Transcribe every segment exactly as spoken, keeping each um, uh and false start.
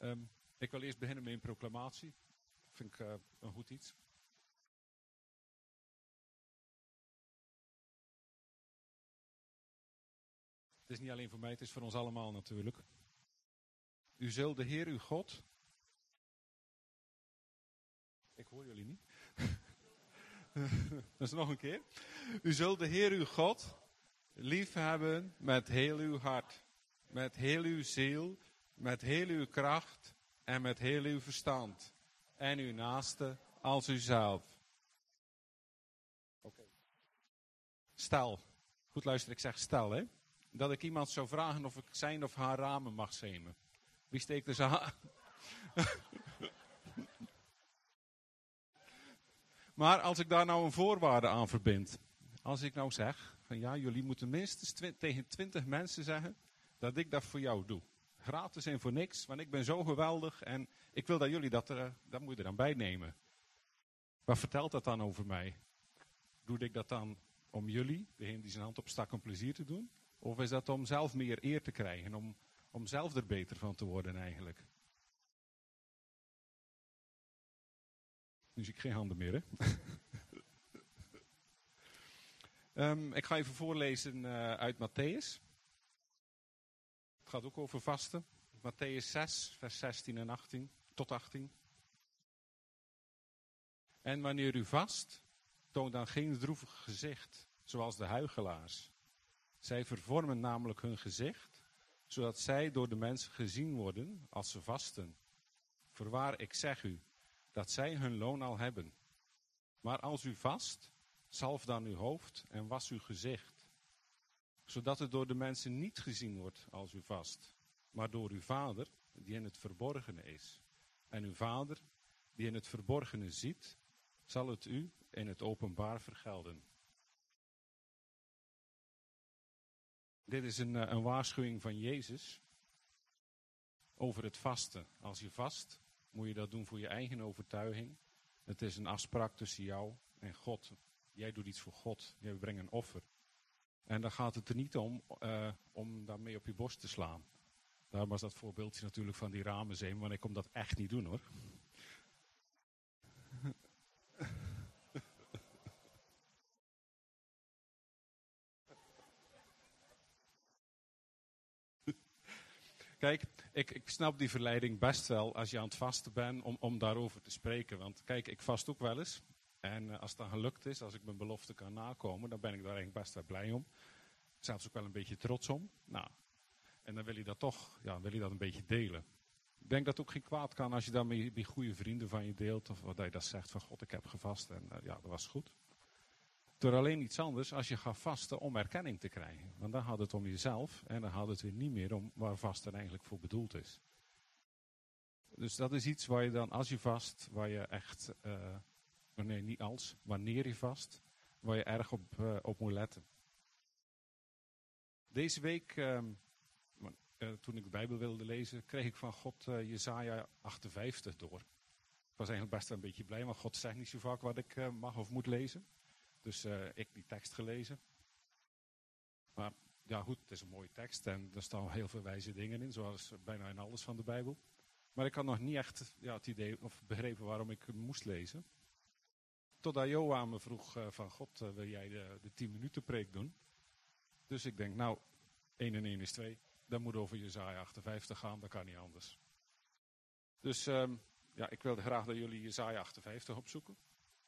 Um, ik wil eerst beginnen met een proclamatie. Dat vind ik uh, een goed iets. Het is niet alleen voor mij, het is voor ons allemaal natuurlijk. U zult de Heer uw God... Ik hoor jullie niet. Dat is nog een keer. U zult de Heer uw God lief hebben met heel uw hart, met heel uw ziel, met heel uw kracht en met heel uw verstand. En uw naaste als uzelf. Okay. Stel, goed luisteren, ik zeg stel hè, dat ik iemand zou vragen of ik zijn of haar ramen mag zemen. Wie steekt er zijn hand? Maar als ik daar nou een voorwaarde aan verbind. Als ik nou zeg, van ja, jullie moeten minstens twi- tegen twintig mensen zeggen dat ik dat voor jou doe. Gratis en voor niks, want ik ben zo geweldig en ik wil dat jullie dat, er, dat moet je er dan bij nemen. Wat vertelt dat dan over mij? Doe ik dat dan om jullie, degene die zijn hand opstak, een plezier te doen? Of is dat om zelf meer eer te krijgen, om, om zelf er beter van te worden eigenlijk? Nu zie ik geen handen meer, hè? um, ik ga even voorlezen uh, uit Matthäus. Het gaat ook over vasten. Matthäus zes, vers zestien en achttien, tot achttien. En wanneer u vast, toon dan geen droevig gezicht, zoals de huichelaars. Zij vervormen namelijk hun gezicht, zodat zij door de mensen gezien worden als ze vasten. Voorwaar, ik zeg u, dat zij hun loon al hebben. Maar als u vast, zalf dan uw hoofd en was uw gezicht, zodat het door de mensen niet gezien wordt als u vast, maar door uw Vader, die in het verborgene is. En uw Vader, die in het verborgene ziet, zal het u in het openbaar vergelden. Dit is een, een waarschuwing van Jezus over het vasten. Als je vast, moet je dat doen voor je eigen overtuiging. Het is een afspraak tussen jou en God. Jij doet iets voor God. Jij brengt een offer. En dan gaat het er niet om uh, om daarmee op je borst te slaan. Daar was dat voorbeeldje natuurlijk van die ramenzeem, want ik kom dat echt niet doen hoor. Kijk, ik, ik snap die verleiding best wel als je aan het vasten bent om, om daarover te spreken. Want kijk, ik vast ook wel eens. En uh, als het dan gelukt is, als ik mijn belofte kan nakomen, dan ben ik daar eigenlijk best wel blij om. Zelfs ook wel een beetje trots om. Nou, en dan wil je dat toch, ja, wil je dat een beetje delen. Ik denk dat het ook geen kwaad kan als je dat met, met goede vrienden van je deelt. Of dat je dat zegt van God, ik heb gevast en uh, ja, dat was goed. Door alleen iets anders als je gaat vasten om erkenning te krijgen. Want dan gaat het om jezelf en dan gaat het weer niet meer om waar vasten eigenlijk voor bedoeld is. Dus dat is iets waar je dan, als je vast, waar je echt, uh, nee niet als, wanneer je vast, waar je erg op, uh, op moet letten. Deze week, uh, uh, toen ik de Bijbel wilde lezen, kreeg ik van God uh, Jesaja achtenvijftig door. Ik was eigenlijk best wel een beetje blij, want God zegt niet zo vaak wat ik uh, mag of moet lezen. Dus uh, ik die tekst gelezen. Maar ja goed, het is een mooie tekst en er staan heel veel wijze dingen in, zoals bijna in alles van de Bijbel. Maar ik had nog niet echt ja, het idee of begrepen waarom ik hem moest lezen. Totdat Joa me vroeg uh, van God, uh, wil jij de, de tien minuten preek doen? Dus ik denk, nou, één en één is twee. Dat moet over Jesaja achtenvijftig gaan, dat kan niet anders. Dus um, ja, ik wilde graag dat jullie Jesaja achtenvijftig opzoeken.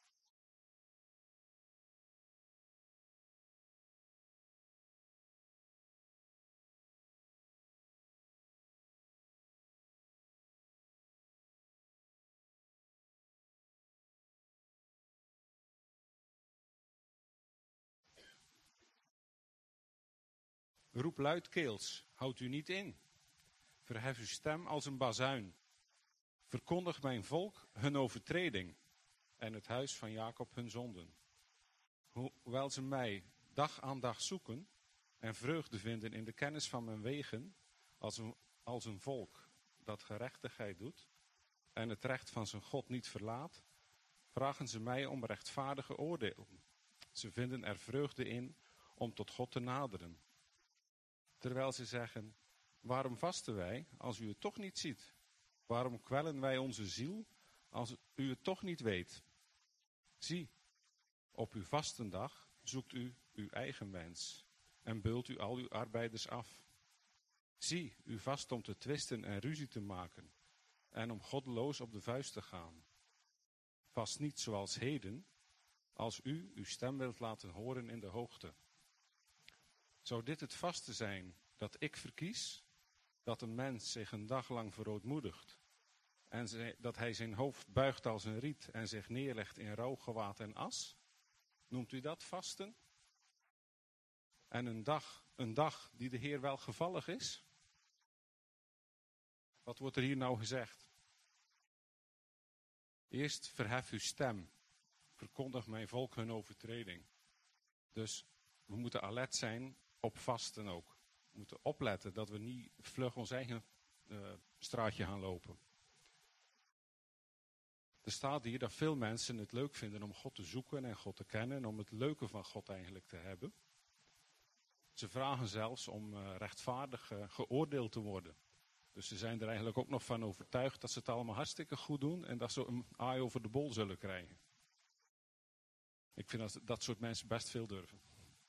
Roep luidkeels, houd u niet in. Verhef uw stem als een bazuin. Verkondig mijn volk hun overtreding en het huis van Jacob hun zonden. Hoewel ze mij dag aan dag zoeken en vreugde vinden in de kennis van mijn wegen, als een, als een volk dat gerechtigheid doet en het recht van zijn God niet verlaat, vragen ze mij om rechtvaardige oordelen. Ze vinden er vreugde in om tot God te naderen. Terwijl ze zeggen, waarom vasten wij als u het toch niet ziet? Waarom kwellen wij onze ziel als u het toch niet weet? Zie, op uw vastendag zoekt u uw eigen wens en beult u al uw arbeiders af. Zie, u vast om te twisten en ruzie te maken en om goddeloos op de vuist te gaan. Vast niet zoals heden, als u uw stem wilt laten horen in de hoogte. Zou dit het vaste zijn dat ik verkies? Dat een mens zich een dag lang verootmoedigt en ze, dat hij zijn hoofd buigt als een riet en zich neerlegt in rouwgewaad en as? Noemt u dat vasten? En een dag, een dag die de Heer welgevallig is? Wat wordt er hier nou gezegd? Eerst verhef uw stem, verkondig mijn volk hun overtreding. Dus we moeten alert zijn op vasten ook. We moeten opletten dat we niet vlug ons eigen uh, straatje gaan lopen. Er staat hier dat veel mensen het leuk vinden om God te zoeken en God te kennen. En om het leuke van God eigenlijk te hebben. Ze vragen zelfs om uh, rechtvaardig uh, geoordeeld te worden. Dus ze zijn er eigenlijk ook nog van overtuigd dat ze het allemaal hartstikke goed doen. En dat ze een aai over de bol zullen krijgen. Ik vind dat dat soort mensen best veel durven.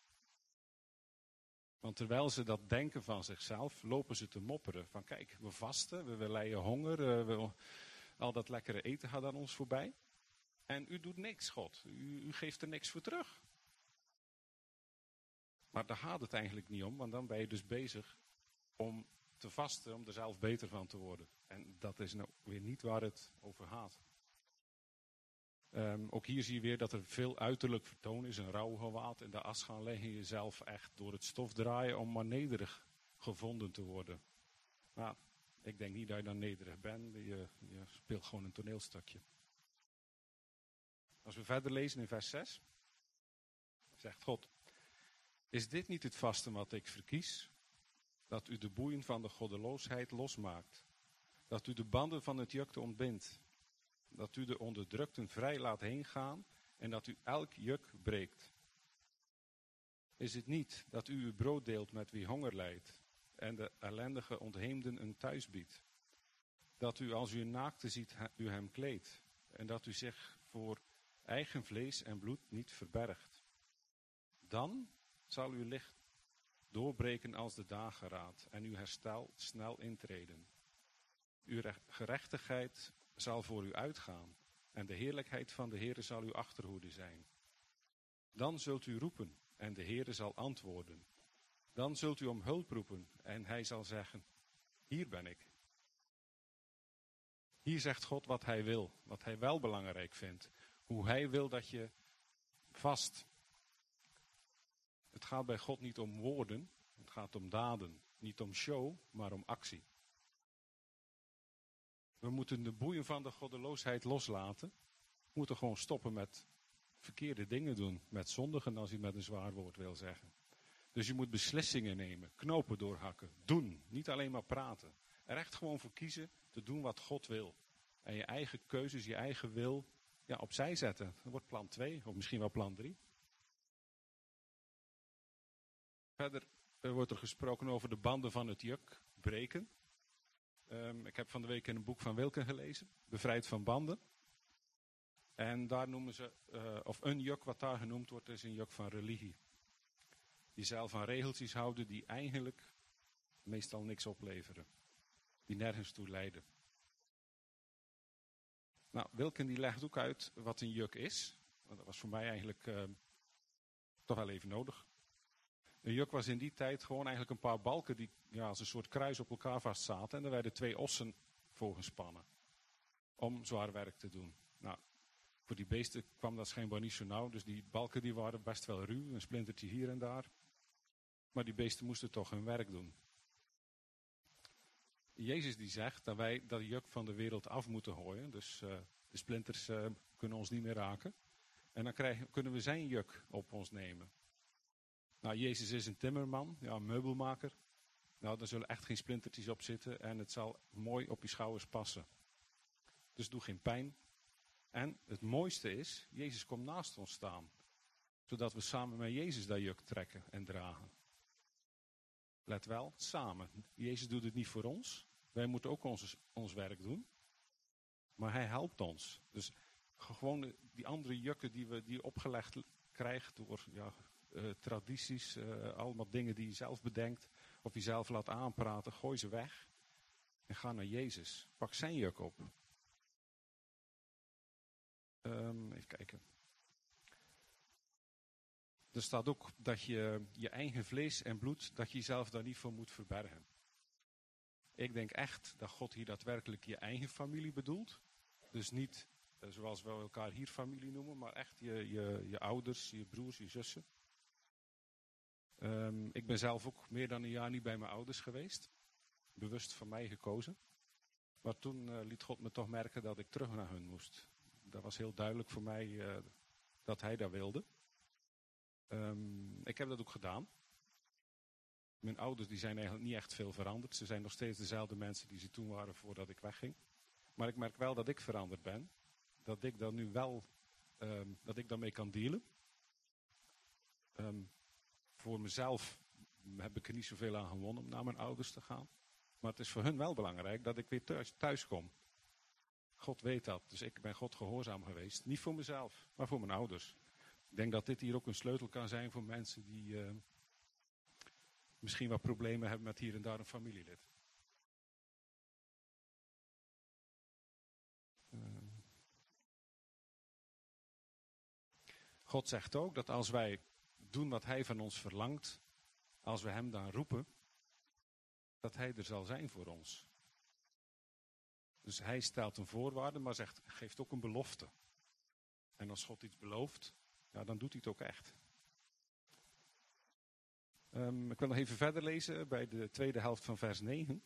Want terwijl ze dat denken van zichzelf, lopen ze te mopperen. Van kijk, we vasten, we lijden honger, uh, we, al dat lekkere eten gaat aan ons voorbij. En u doet niks, God. U, u geeft er niks voor terug. Maar daar gaat het eigenlijk niet om, want dan ben je dus bezig om te vasten, om er zelf beter van te worden. En dat is nou weer niet waar het over gaat. Um, ook hier zie je weer dat er veel uiterlijk vertoon is, een rouwgewaad in de as gaan leggen, jezelf echt door het stof draaien om maar nederig gevonden te worden. Nou, ik denk niet dat je dan nederig bent, je, je speelt gewoon een toneelstukje. Als we verder lezen in vers zes, zegt God: is dit niet het vasten wat ik verkies? Dat u de boeien van de goddeloosheid losmaakt. Dat u de banden van het juk ontbindt. Dat u de onderdrukten vrij laat heengaan en dat u elk juk breekt. Is het niet dat u uw brood deelt met wie honger lijdt en de ellendige ontheemden een thuis biedt? Dat u als u een naakte ziet, u hem kleedt en dat u zich voor eigen vlees en bloed niet verbergt. Dan zal uw licht doorbreken als de dageraad en uw herstel snel intreden. Uw gerechtigheid zal voor u uitgaan en de heerlijkheid van de Heere zal uw achterhoede zijn. Dan zult u roepen en de Heere zal antwoorden. Dan zult u om hulp roepen en hij zal zeggen: hier ben ik. Hier zegt God wat hij wil, wat hij wel belangrijk vindt. Hoe hij wil dat je vast. Het gaat bij God niet om woorden, het gaat om daden. Niet om show, maar om actie. We moeten de boeien van de goddeloosheid loslaten. We moeten gewoon stoppen met verkeerde dingen doen. Met zondigen, als u met een zwaar woord wil zeggen. Dus je moet beslissingen nemen, knopen doorhakken, doen. Niet alleen maar praten. Er echt gewoon voor kiezen te doen wat God wil. En je eigen keuzes, je eigen wil ja, opzij zetten. Dat wordt plan twee, of misschien wel plan drie. Verder wordt er gesproken over de banden van het juk breken. Um, ik heb van de week in een boek van Wilken gelezen, Bevrijd van banden. En daar noemen ze, uh, of een juk wat daar genoemd wordt, is een juk van religie. Die zelf aan regeltjes houden die eigenlijk meestal niks opleveren. Die nergens toe leiden. Nou, Wilken die legt ook uit wat een juk is. Dat was voor mij eigenlijk uh, toch wel even nodig. Een juk was in die tijd gewoon eigenlijk een paar balken die ja, als een soort kruis op elkaar vast zaten. En er werden twee ossen voor gespannen. Om zwaar werk te doen. Nou, voor die beesten kwam dat schijnbaar niet zo nauw. Dus die balken die waren best wel ruw. Een splintertje hier en daar. Maar die beesten moesten toch hun werk doen. Jezus die zegt dat wij dat juk van de wereld af moeten gooien. Dus uh, de splinters uh, kunnen ons niet meer raken. En dan krijgen, kunnen we zijn juk op ons nemen. Nou, Jezus is een timmerman, ja, een meubelmaker. Nou, daar zullen echt geen splintertjes op zitten en het zal mooi op je schouders passen. Dus doe geen pijn. En het mooiste is, Jezus komt naast ons staan. Zodat we samen met Jezus dat juk trekken en dragen. Let wel, samen. Jezus doet het niet voor ons, Wij moeten ook ons, ons werk doen. Maar hij helpt ons. Dus gewoon die andere jukken die we die opgelegd krijgen door ja, uh, tradities, uh, allemaal dingen die je zelf bedenkt of je zelf laat aanpraten, gooi ze weg en ga naar Jezus. Pak zijn juk op. Um, even kijken. Er staat ook dat je je eigen vlees en bloed, dat je jezelf daar niet voor moet verbergen. Ik denk echt dat God hier daadwerkelijk je eigen familie bedoelt. Dus niet uh, zoals we elkaar hier familie noemen, maar echt je, je, je ouders, je broers, je zussen. Um, ik ben zelf ook meer dan een jaar niet bij mijn ouders geweest. Bewust van mij gekozen. Maar toen uh, liet God me toch merken dat ik terug naar hun moest. Dat was heel duidelijk voor mij uh, dat hij dat wilde. Um, ik heb dat ook gedaan. Mijn ouders die zijn eigenlijk niet echt veel veranderd. Ze zijn nog steeds dezelfde mensen die ze toen waren voordat ik wegging. Maar ik merk wel dat ik veranderd ben. Dat ik dan nu wel, um, dat ik daarmee kan dealen. Um, voor mezelf heb ik er niet zoveel aan gewonnen om naar mijn ouders te gaan. Maar het is voor hun wel belangrijk dat ik weer thuis, thuis kom. God weet dat. Dus ik ben God gehoorzaam geweest. Niet voor mezelf, maar voor mijn ouders. Ik denk dat dit hier ook een sleutel kan zijn voor mensen die uh, misschien wat problemen hebben met hier en daar een familielid. Uh. God zegt ook dat als wij doen wat hij van ons verlangt, als we hem dan roepen, dat hij er zal zijn voor ons. Dus hij stelt een voorwaarde, maar zegt, geeft ook een belofte. En als God iets belooft, ja, dan doet hij het ook echt. Um, ik wil nog even verder lezen bij de tweede helft van vers negen.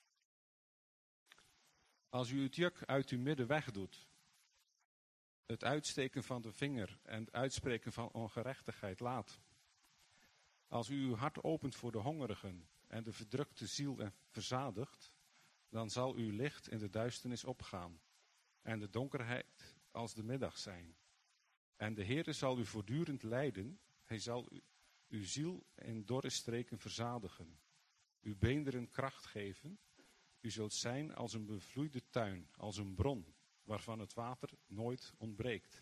Als u het juk uit uw midden wegdoet, het uitsteken van de vinger en het uitspreken van ongerechtigheid laat. Als u uw hart opent voor de hongerigen en de verdrukte ziel en verzadigt, dan zal uw licht in de duisternis opgaan en de donkerheid als de middag zijn. En de Heere zal u voortdurend leiden, hij zal u, uw ziel in dorre streken verzadigen, uw beenderen kracht geven, u zult zijn als een bevloeide tuin, als een bron, waarvan het water nooit ontbreekt.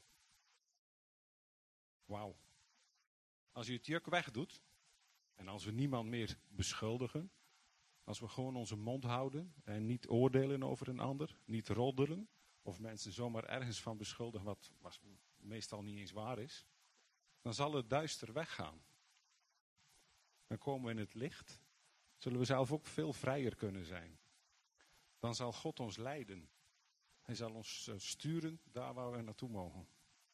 Wauw. Als u het juk wegdoet, en als we niemand meer beschuldigen, als we gewoon onze mond houden en niet oordelen over een ander, niet roddelen, of mensen zomaar ergens van beschuldigen wat, wat meestal niet eens waar is, dan zal het duister weggaan. Dan komen we in het licht, zullen we zelf ook veel vrijer kunnen zijn. Dan zal God ons leiden. Hij zal ons sturen daar waar we naartoe mogen.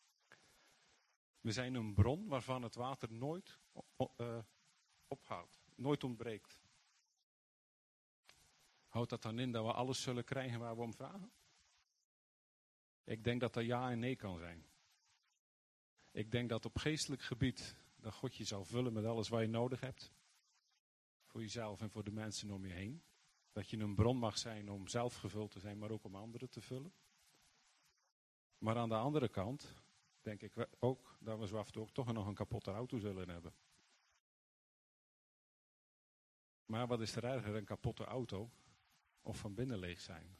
We zijn een bron waarvan het water nooit uh, ophoudt, nooit ontbreekt. Houdt dat dan in dat we alles zullen krijgen waar we om vragen? Ik denk dat dat ja en nee kan zijn. Ik denk dat op geestelijk gebied dat God je zal vullen met alles wat je nodig hebt. Voor jezelf en voor de mensen om je heen. Dat je een bron mag zijn om zelf gevuld te zijn, maar ook om anderen te vullen. Maar aan de andere kant denk ik ook dat we zo af en toe ook toch nog een kapotte auto zullen hebben. Maar wat is er erger, een kapotte auto of van binnen leeg zijn?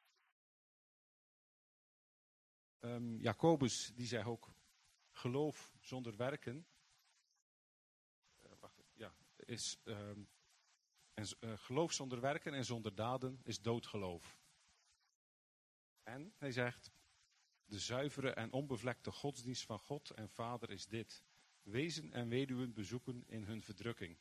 Um, Jacobus die zegt ook, geloof zonder werken uh, wacht, ja, is um, en, uh, geloof zonder werken en zonder daden is doodgeloof. En hij zegt, de zuivere en onbevlekte godsdienst van God en Vader is dit: wezen en weduwen bezoeken in hun verdrukking.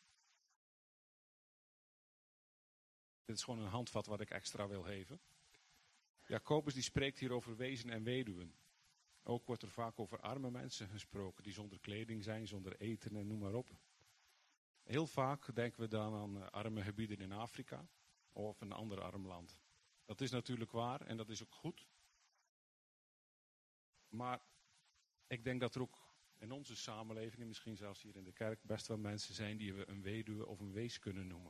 Dit is gewoon een handvat wat ik extra wil geven. Jacobus die spreekt hier over wezen en weduwen. Ook wordt er vaak over arme mensen gesproken die zonder kleding zijn, zonder eten en noem maar op. Heel vaak denken we dan aan arme gebieden in Afrika of een ander arm land. Dat is natuurlijk waar en dat is ook goed. Maar ik denk dat er ook in onze samenleving, en misschien zelfs hier in de kerk, best wel mensen zijn die we een weduwe of een wees kunnen noemen.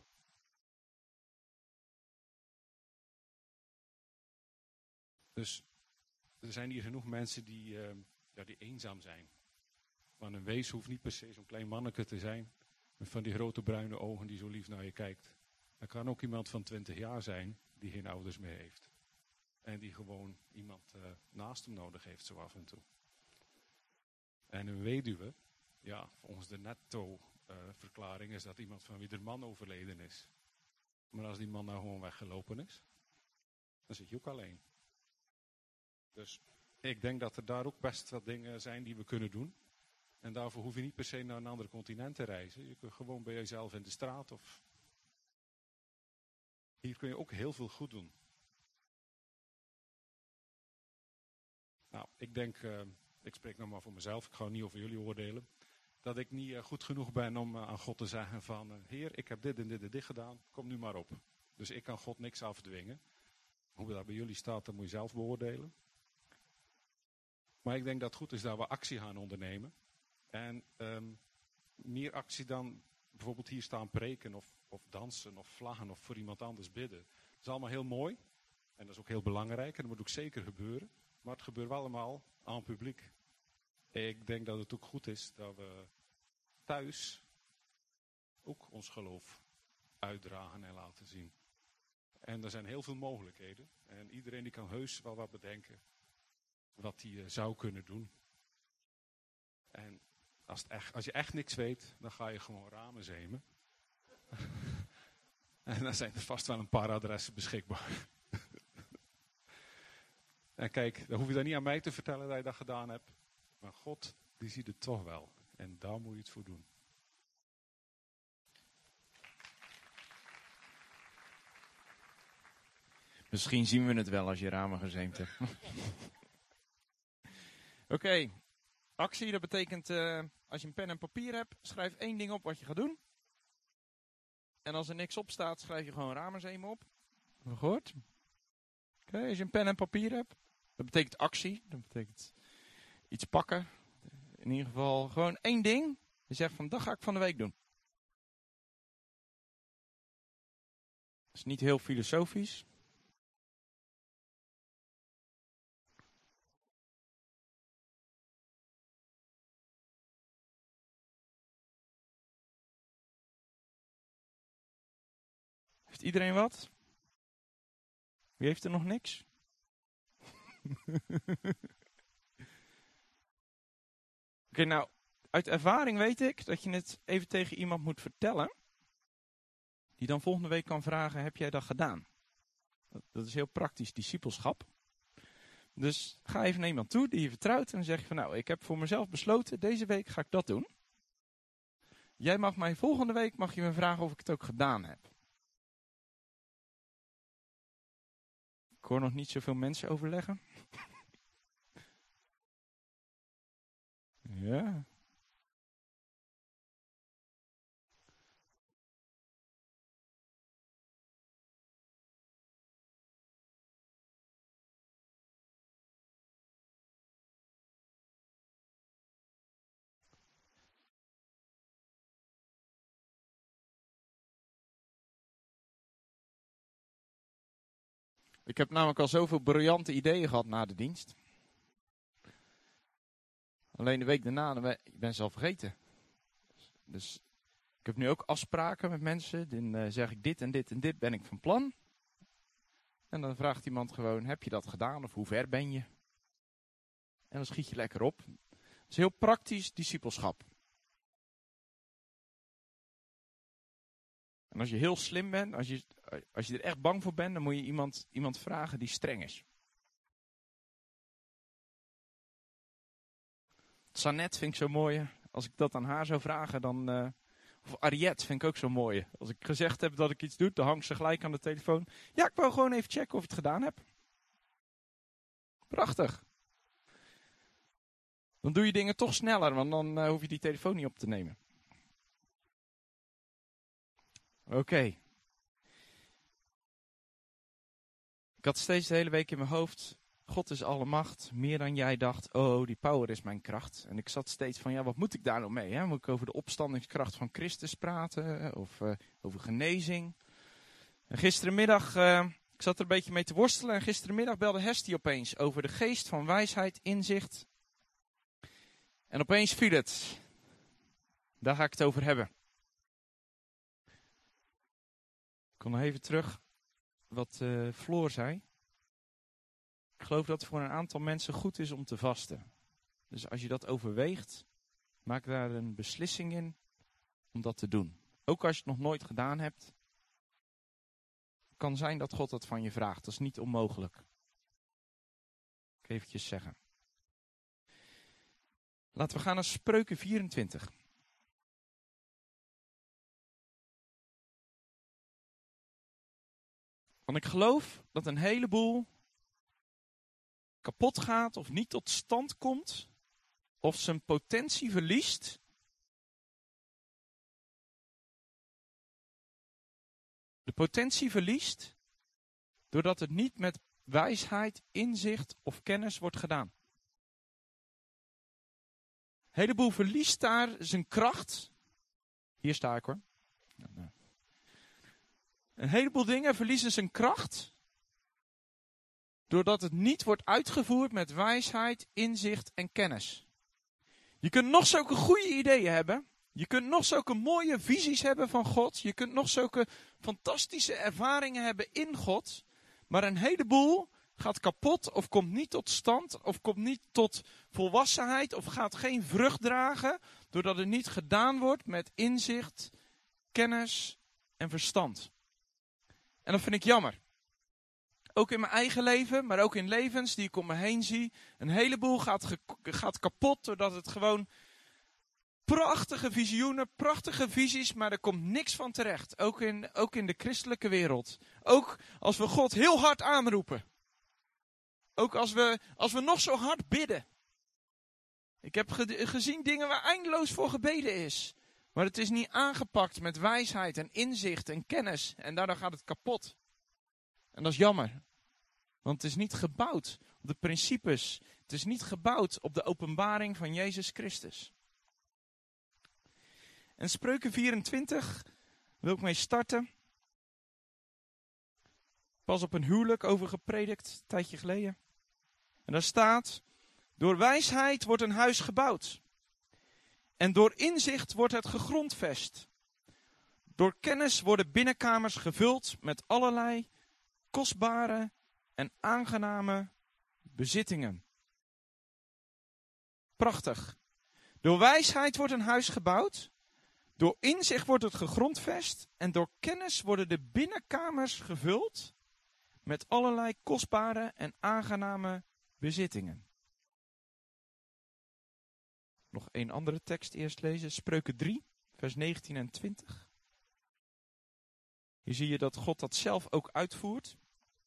Dus er zijn hier genoeg mensen die, uh, ja, die eenzaam zijn. Maar een wees hoeft niet per se zo'n klein manneke te zijn, met van die grote bruine ogen die zo lief naar je kijkt. Dat kan ook iemand van twintig jaar zijn, die geen ouders meer heeft. En die gewoon iemand uh, naast hem nodig heeft, zo af en toe. En een weduwe, ja, volgens de netto-verklaring uh, is dat iemand van wie de man overleden is. Maar als die man nou gewoon weggelopen is, dan zit je ook alleen. Dus ik denk dat er daar ook best wat dingen zijn die we kunnen doen. En daarvoor hoef je niet per se naar een ander continent te reizen. Je kunt gewoon bij jezelf in de straat of... Hier kun je ook heel veel goed doen. Nou, ik denk, uh, ik spreek nog maar voor mezelf, ik ga niet over jullie oordelen. Dat ik niet uh, goed genoeg ben om uh, aan God te zeggen van... Uh, Heer, ik heb dit en dit en dit gedaan, kom nu maar op. Dus ik kan God niks afdwingen. Hoe dat bij jullie staat, dat moet je zelf beoordelen. Maar ik denk dat het goed is dat we actie gaan ondernemen. En um, meer actie dan bijvoorbeeld hier staan preken of, of dansen of vlaggen of voor iemand anders bidden. Dat is allemaal heel mooi. En dat is ook heel belangrijk en dat moet ook zeker gebeuren. Maar het gebeurt wel allemaal aan het publiek. Ik denk dat het ook goed is dat we thuis ook ons geloof uitdragen en laten zien. En er zijn heel veel mogelijkheden. En iedereen die kan heus wel wat bedenken wat hij uh, zou kunnen doen. En als, het echt, als je echt niks weet, dan ga je gewoon ramen zemen. En dan zijn er vast wel een paar adressen beschikbaar. En kijk, dan hoef je dat niet aan mij te vertellen dat je dat gedaan hebt. Maar God, die ziet het toch wel. En daar moet je het voor doen. Misschien zien we het wel als je ramen gezeemd hebt. Oké, okay. Actie, dat betekent uh, als je een pen en papier hebt, schrijf één ding op wat je gaat doen. En als er niks op staat, schrijf je gewoon ramenzeem op. Goed. Oké, okay, als je een pen en papier hebt, dat betekent actie. Dat betekent iets pakken. In ieder geval gewoon één ding. Je zegt van, dat ga ik van de week doen. Dat is niet heel filosofisch. Heeft iedereen wat? Wie heeft er nog niks? Oké, okay, nou, uit ervaring weet ik dat je het even tegen iemand moet vertellen. Die dan volgende week kan vragen, heb jij dat gedaan? Dat, dat is heel praktisch discipelschap. Dus ga even naar iemand toe die je vertrouwt en dan zeg je van, nou, ik heb voor mezelf besloten, deze week ga ik dat doen. Jij mag mij volgende week mag je me vragen of ik het ook gedaan heb. Ik hoor nog niet zoveel mensen overleggen. Ja. Ik heb namelijk al zoveel briljante ideeën gehad na de dienst. Alleen de week daarna, ik ben ze al vergeten. Dus ik heb nu ook afspraken met mensen. Dan uh, zeg ik dit en dit en dit ben ik van plan. En dan vraagt iemand gewoon, heb je dat gedaan of hoe ver ben je? En dan schiet je lekker op. Dat is heel praktisch discipelschap. En als je heel slim bent, als je, als je er echt bang voor bent, dan moet je iemand, iemand vragen die streng is. Sanet vind ik zo mooi. Als ik dat aan haar zou vragen, dan... Uh, of Ariette vind ik ook zo mooi. Als ik gezegd heb dat ik iets doe, dan hangt ze gelijk aan de telefoon. Ja, ik wou gewoon even checken of je het gedaan hebt. Prachtig. Dan doe je dingen toch sneller, want dan uh, hoef je die telefoon niet op te nemen. Oké. Okay. Ik had steeds de hele week in mijn hoofd... God is alle macht, meer dan jij dacht. Oh, die power is mijn kracht. En ik zat steeds van, ja, wat moet ik daar nou mee? Hè? Moet ik over de opstandingskracht van Christus praten? Of uh, over genezing? En gisterenmiddag, uh, ik zat er een beetje mee te worstelen. En gisterenmiddag belde Hestie opeens over de geest van wijsheid, inzicht. En opeens viel het. Daar ga ik het over hebben. Ik kom nog even terug wat uh, Floor zei. Ik geloof dat het voor een aantal mensen goed is om te vasten. Dus als je dat overweegt, maak daar een beslissing in om dat te doen. Ook als je het nog nooit gedaan hebt. Kan zijn dat God dat van je vraagt. Dat is niet onmogelijk. Ik eventjes zeggen. Laten we gaan naar Spreuken vierentwintig. Want ik geloof dat een heleboel kapot gaat of niet tot stand komt. Of zijn potentie verliest. De potentie verliest doordat het niet met wijsheid, inzicht of kennis wordt gedaan. Een heleboel verliest daar zijn kracht. Hier sta ik hoor. Een heleboel dingen verliezen zijn kracht doordat het niet wordt uitgevoerd met wijsheid, inzicht en kennis. Je kunt nog zulke goede ideeën hebben. Je kunt nog zulke mooie visies hebben van God. Je kunt nog zulke fantastische ervaringen hebben in God. Maar een heleboel gaat kapot of komt niet tot stand of komt niet tot volwassenheid of gaat geen vrucht dragen doordat het niet gedaan wordt met inzicht, kennis en verstand. En dat vind ik jammer. Ook in mijn eigen leven, maar ook in levens die ik om me heen zie. Een heleboel gaat, ge- gaat kapot doordat het gewoon prachtige visioenen, prachtige visies, maar er komt niks van terecht. Ook in, ook in de christelijke wereld. Ook als we God heel hard aanroepen. Ook als we, als we nog zo hard bidden. Ik heb ge- gezien dingen waar eindeloos voor gebeden is. Maar het is niet aangepakt met wijsheid en inzicht en kennis. En daardoor gaat het kapot. En dat is jammer. Want het is niet gebouwd op de principes. Het is niet gebouwd op de openbaring van Jezus Christus. En Spreuken vierentwintig wil ik mee starten. Pas op een huwelijk over gepredikt, een tijdje geleden. En daar staat: door wijsheid wordt een huis gebouwd. En door inzicht wordt het gegrondvest. Door kennis worden binnenkamers gevuld met allerlei kostbare en aangename bezittingen. Prachtig. Door wijsheid wordt een huis gebouwd. Door inzicht wordt het gegrondvest. En door kennis worden de binnenkamers gevuld met allerlei kostbare en aangename bezittingen. Nog één andere tekst eerst lezen. Spreuken drie, vers negentien en twintig. Hier zie je dat God dat zelf ook uitvoert.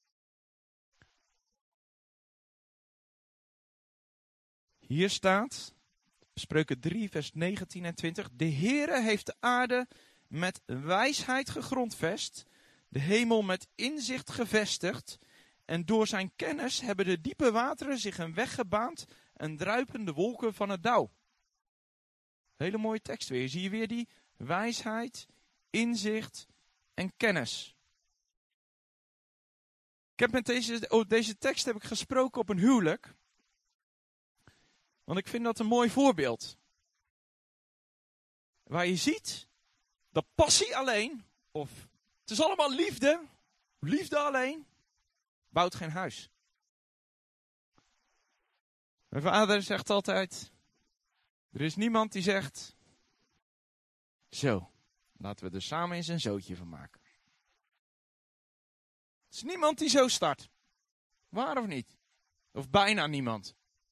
Hier staat, Spreuken drie, vers negentien en twintig. De Heere heeft de aarde met wijsheid gegrondvest, de hemel met inzicht gevestigd, en door zijn kennis hebben de diepe wateren zich een weg gebaand en druipen de wolken van het dauw. Hele mooie tekst weer. Zie je weer die wijsheid, inzicht en kennis. Ik heb met deze, oh, deze tekst heb ik gesproken op een huwelijk. Want ik vind dat een mooi voorbeeld. Waar je ziet dat passie alleen, of het is allemaal liefde, liefde alleen, bouwt geen huis. Mijn vader zegt altijd, er is niemand die zegt, zo, laten we er samen eens een zootje van maken. Er is niemand die zo start. Waar of niet? Of bijna niemand.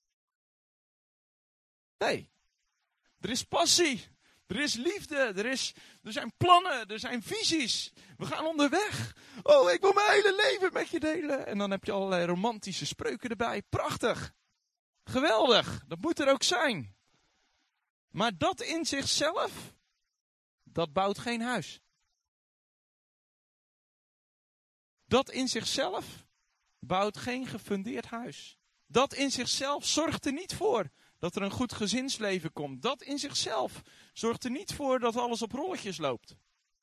Nee, er is passie, er is liefde, er, is, er zijn plannen, er zijn visies. We gaan onderweg. Oh, ik wil mijn hele leven met je delen. En dan heb je allerlei romantische spreuken erbij. Prachtig, geweldig, dat moet er ook zijn. Maar dat in zichzelf, dat bouwt geen huis. Dat in zichzelf bouwt geen gefundeerd huis. Dat in zichzelf zorgt er niet voor dat er een goed gezinsleven komt. Dat in zichzelf zorgt er niet voor dat alles op rolletjes loopt.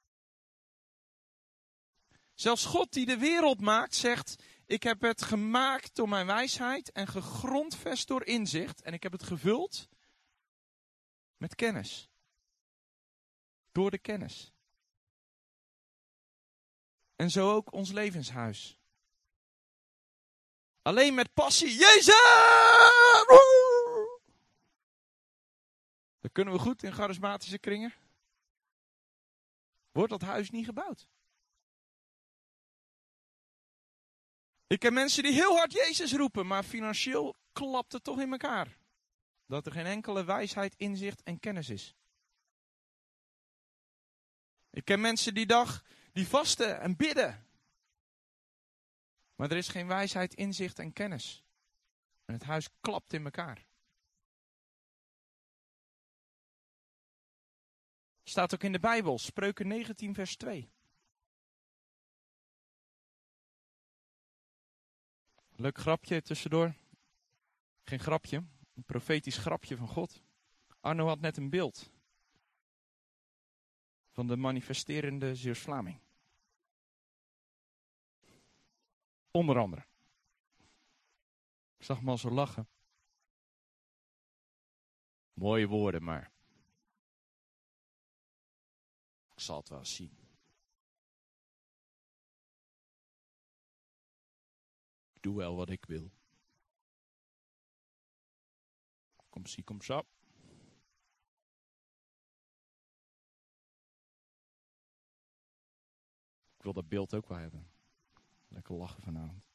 Zelfs God die de wereld maakt zegt, ik heb het gemaakt door mijn wijsheid en gegrondvest door inzicht. En ik heb het gevuld met kennis. Door de kennis. En zo ook ons levenshuis. Alleen met passie, Jezus! Woe! Dat kunnen we goed in charismatische kringen. Wordt dat huis niet gebouwd. Ik ken mensen die heel hard Jezus roepen, maar financieel klapt het toch in elkaar. Dat er geen enkele wijsheid, inzicht en kennis is. Ik ken mensen die dag, die vasten en bidden. Maar er is geen wijsheid, inzicht en kennis. En het huis klapt in elkaar. Staat ook in de Bijbel, Spreuken negentien vers twee. Leuk grapje tussendoor. Geen grapje, een profetisch grapje van God. Arno had net een beeld van de manifesterende Zeeuws-Vlaming. Onder andere. Ik zag hem al zo lachen. Mooie woorden, maar ik zal het wel eens zien. Ik doe wel wat ik wil. Kom zie, kom sap. Ik wil dat beeld ook wel hebben. Lekker lachen vanavond.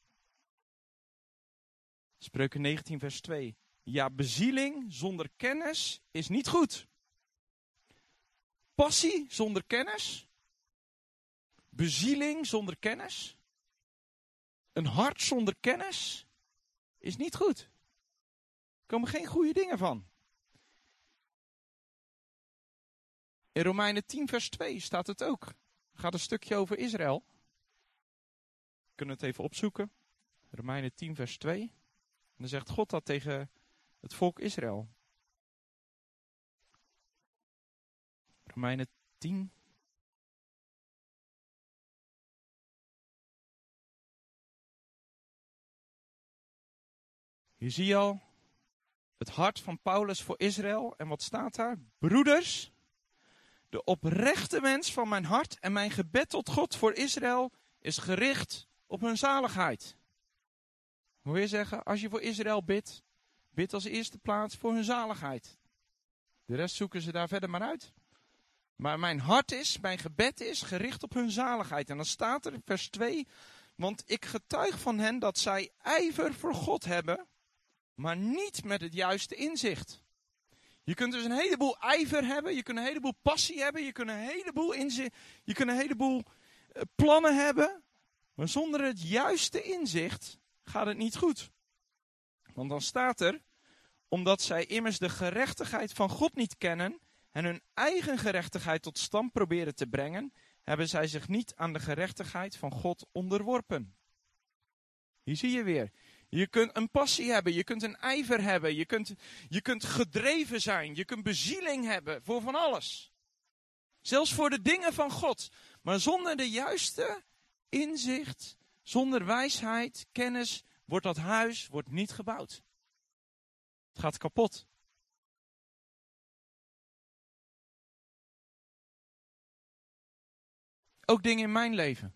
Spreuken negentien vers twee. Ja, bezieling zonder kennis is niet goed. Passie zonder kennis. Bezieling zonder kennis. Een hart zonder kennis is niet goed. Er komen geen goede dingen van. In Romeinen tien vers twee staat het ook. Het gaat een stukje over Israël. We kunnen het even opzoeken. Romeinen tien vers twee. En dan zegt God dat tegen het volk Israël. Romeinen tien. Hier zie je al het hart van Paulus voor Israël. En wat staat daar? Broeders, de oprechte wens van mijn hart en mijn gebed tot God voor Israël is gericht op hun zaligheid. Hoe wil je zeggen, als je voor Israël bidt, bid als eerste plaats voor hun zaligheid. De rest zoeken ze daar verder maar uit. Maar mijn hart is, mijn gebed is gericht op hun zaligheid. En dan staat er in vers twee, want ik getuig van hen dat zij ijver voor God hebben, maar niet met het juiste inzicht. Je kunt dus een heleboel ijver hebben, je kunt een heleboel passie hebben, je kunt een heleboel inzicht, je kunt een heleboel uh, plannen hebben, maar zonder het juiste inzicht gaat het niet goed. Want dan staat er, omdat zij immers de gerechtigheid van God niet kennen en hun eigen gerechtigheid tot stand proberen te brengen, hebben zij zich niet aan de gerechtigheid van God onderworpen. Hier zie je weer. Je kunt een passie hebben, je kunt een ijver hebben, je kunt, je kunt gedreven zijn, je kunt bezieling hebben voor van alles. Zelfs voor de dingen van God. Maar zonder de juiste inzicht, zonder wijsheid, kennis, wordt dat huis wordt niet gebouwd. Het gaat kapot. Ook dingen in mijn leven.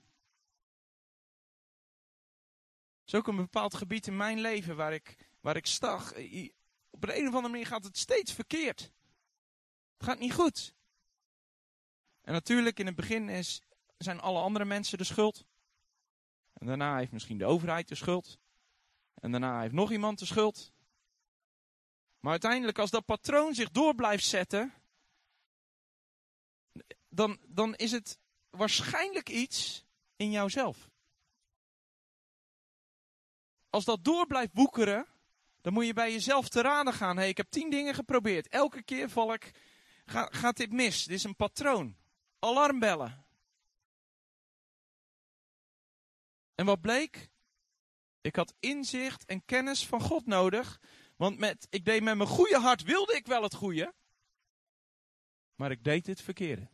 Er is ook een bepaald gebied in mijn leven waar ik, waar ik stag. Op de een of andere manier gaat het steeds verkeerd. Het gaat niet goed. En natuurlijk in het begin is, zijn alle andere mensen de schuld. En daarna heeft misschien de overheid de schuld. En daarna heeft nog iemand de schuld. Maar uiteindelijk als dat patroon zich door blijft zetten, dan, dan is het waarschijnlijk iets in jouzelf. Als dat door blijft woekeren, dan moet je bij jezelf te raden gaan. Hey, ik heb tien dingen geprobeerd. Elke keer val ik, ga, gaat dit mis. Dit is een patroon. Alarmbellen. En wat bleek? Ik had inzicht en kennis van God nodig. Want met, ik deed met mijn goede hart, wilde ik wel het goede. Maar ik deed het verkeerde.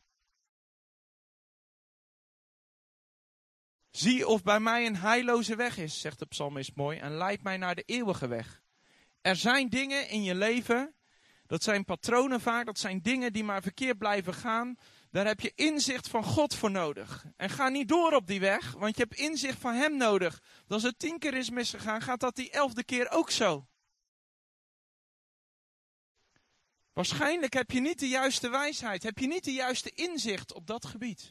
Zie of bij mij een heilloze weg is, zegt de psalmist mooi, en leid mij naar de eeuwige weg. Er zijn dingen in je leven, dat zijn patronen vaak, dat zijn dingen die maar verkeerd blijven gaan, Daar heb je inzicht van God voor nodig. En ga niet door op die weg, want je hebt inzicht van hem nodig. Als het tien keer is misgegaan, gaat dat die elfde keer ook zo. Waarschijnlijk heb je niet de juiste wijsheid, heb je niet de juiste inzicht op dat gebied.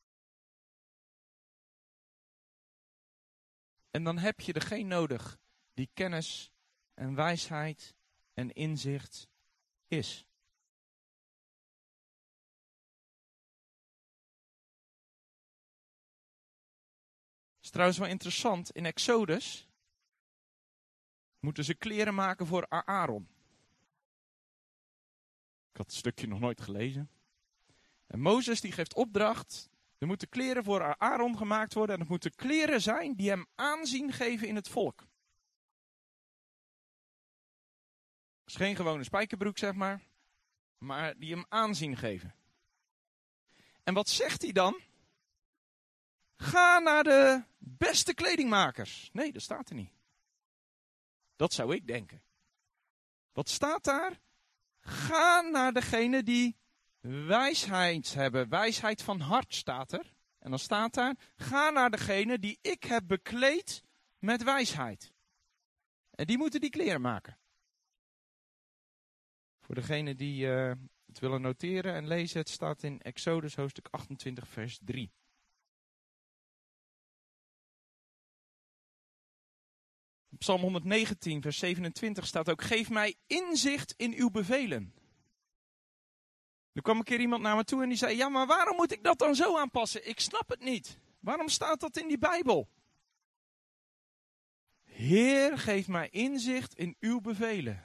En dan heb je degene nodig die kennis en wijsheid en inzicht is. Het is trouwens wel interessant, in Exodus moeten ze kleren maken voor Aaron. Ik had het stukje nog nooit gelezen. En Mozes die geeft opdracht, er moeten kleren voor Aaron gemaakt worden en het moeten kleren zijn die hem aanzien geven in het volk. Het is geen gewone spijkerbroek, zeg maar, maar die hem aanzien geven. En wat zegt hij dan? Ga naar de beste kledingmakers. Nee, dat staat er niet. Dat zou ik denken. Wat staat daar? Ga naar degene die wijsheid hebben. Wijsheid van hart staat er. En dan staat daar, ga naar degene die ik heb bekleed met wijsheid. En die moeten die kleren maken. Voor degene die uh, het willen noteren en lezen, het staat in Exodus hoofdstuk achtentwintig vers drie. Psalm honderdnegentien vers zevenentwintig staat ook, geef mij inzicht in uw bevelen. Er kwam een keer iemand naar me toe en die zei, ja, maar waarom moet ik dat dan zo aanpassen? Ik snap het niet. Waarom staat dat in die Bijbel? Heer, geef mij inzicht in uw bevelen.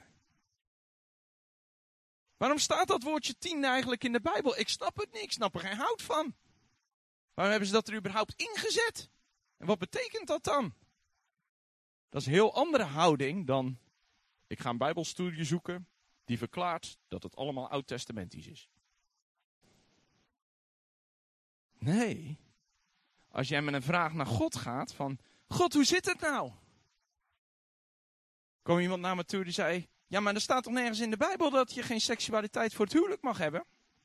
Waarom staat dat woordje tien eigenlijk in de Bijbel? Ik snap het niet, ik snap er geen hout van. Waarom hebben ze dat er überhaupt ingezet? En wat betekent dat dan? Dat is een heel andere houding dan, ik ga een Bijbelstudie zoeken die verklaart dat het allemaal oud-testamentisch is. Nee, als jij met een vraag naar God gaat van, God, hoe zit het nou? Kwam iemand naar me toe die zei, ja, maar er staat toch nergens in de Bijbel dat je geen seksualiteit voor het huwelijk mag hebben?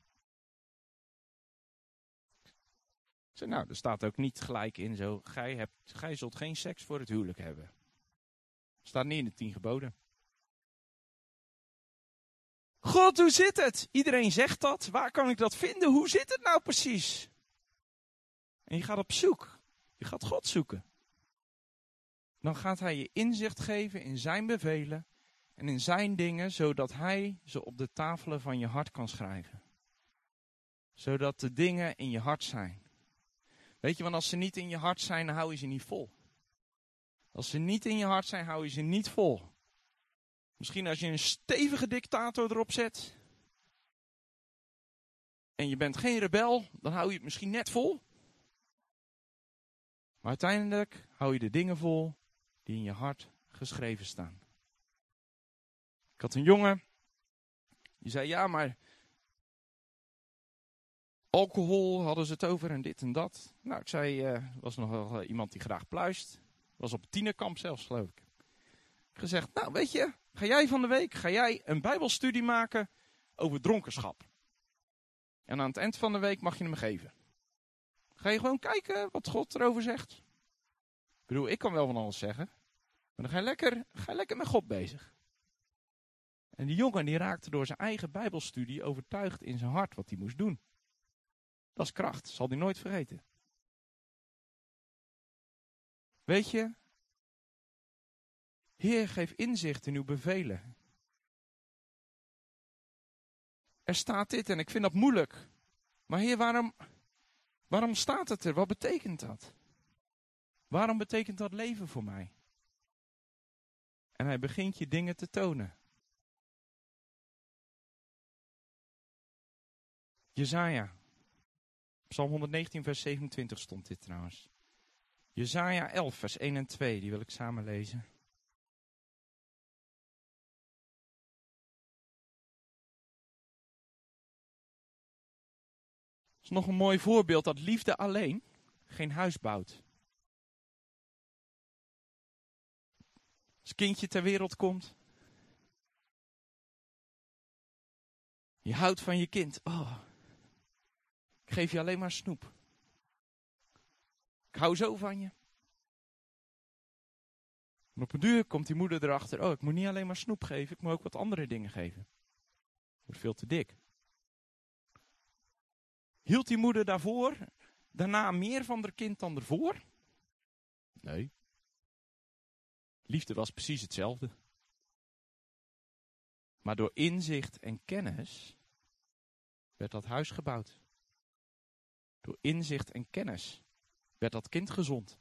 Ik zei, nou, er staat ook niet gelijk in zo, gij, hebt, gij zult geen seks voor het huwelijk hebben. Staat niet in de tien geboden. God, hoe zit het? Iedereen zegt dat. Waar kan ik dat vinden? Hoe zit het nou precies? En je gaat op zoek. Je gaat God zoeken. Dan gaat hij je inzicht geven in zijn bevelen en in zijn dingen, zodat hij ze op de tafelen van je hart kan schrijven. Zodat de dingen in je hart zijn. Weet je, want als ze niet in je hart zijn, dan hou je ze niet vol. Als ze niet in je hart zijn, hou je ze niet vol. Misschien als je een stevige dictator erop zet. En je bent geen rebel, dan hou je het misschien net vol. Maar uiteindelijk hou je de dingen vol die in je hart geschreven staan. Ik had een jongen, die zei, ja, maar alcohol hadden ze het over en dit en dat. Nou, ik zei, er uh, was nog wel uh, iemand die graag pluist. Was op het tienerkamp zelfs, geloof ik. Ik heb gezegd, nou weet je, ga jij van de week, ga jij een bijbelstudie maken over dronkenschap. En aan het eind van de week mag je hem geven. Ga je gewoon kijken wat God erover zegt. Ik bedoel, ik kan wel van alles zeggen. Maar dan ga je lekker, ga je lekker met God bezig. En die jongen die raakte door zijn eigen bijbelstudie overtuigd in zijn hart wat hij moest doen. Dat is kracht, zal hij nooit vergeten. Weet je, Heer, geef inzicht in uw bevelen. Er staat dit en ik vind dat moeilijk. Maar Heer, waarom, waarom staat het er? Wat betekent dat? Waarom betekent dat leven voor mij? En hij begint je dingen te tonen. Jesaja. Psalm honderdnegentien vers zevenentwintig stond dit trouwens. Jesaja elf vers één en twee, die wil ik samen lezen. Dat is nog een mooi voorbeeld dat liefde alleen geen huis bouwt. Als kindje ter wereld komt. Je houdt van je kind. Oh. Ik geef je alleen maar snoep. Ik hou zo van je. En op een duur komt die moeder erachter. Oh, ik moet niet alleen maar snoep geven. Ik moet ook wat andere dingen geven. Wordt veel te dik. Hield die moeder daarvoor daarna meer van haar kind dan ervoor? Nee. Liefde was precies hetzelfde. Maar door inzicht en kennis werd dat huis gebouwd. Door inzicht en kennis werd dat kind gezond.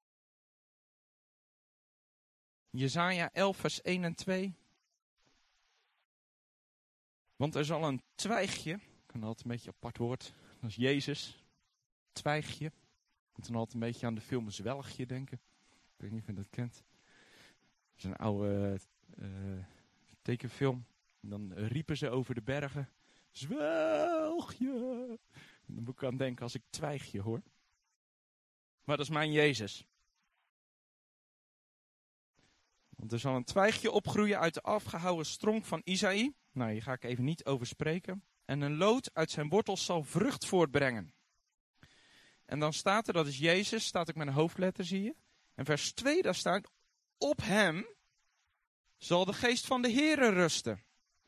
Jesaja elf vers één en twee. Want er zal een twijgje, ik kan altijd een beetje een apart woord, dat is Jezus, twijgje. Ik moet dan altijd een beetje aan de film Zwelgje denken. Ik weet niet of je dat kent. Dat is een oude uh, tekenfilm. En dan riepen ze over de bergen, Zwelgje. En dan moet ik aan denken als ik twijgje hoor. Maar dat is mijn Jezus. Want er zal een twijgje opgroeien uit de afgehouwen stronk van Isaïe. Nou, hier ga ik even niet over spreken. En een loot uit zijn wortels zal vrucht voortbrengen. En dan staat er, dat is Jezus, staat ook met een hoofdletter, zie je. En vers twee, daar staat, op hem zal de geest van de Heere rusten.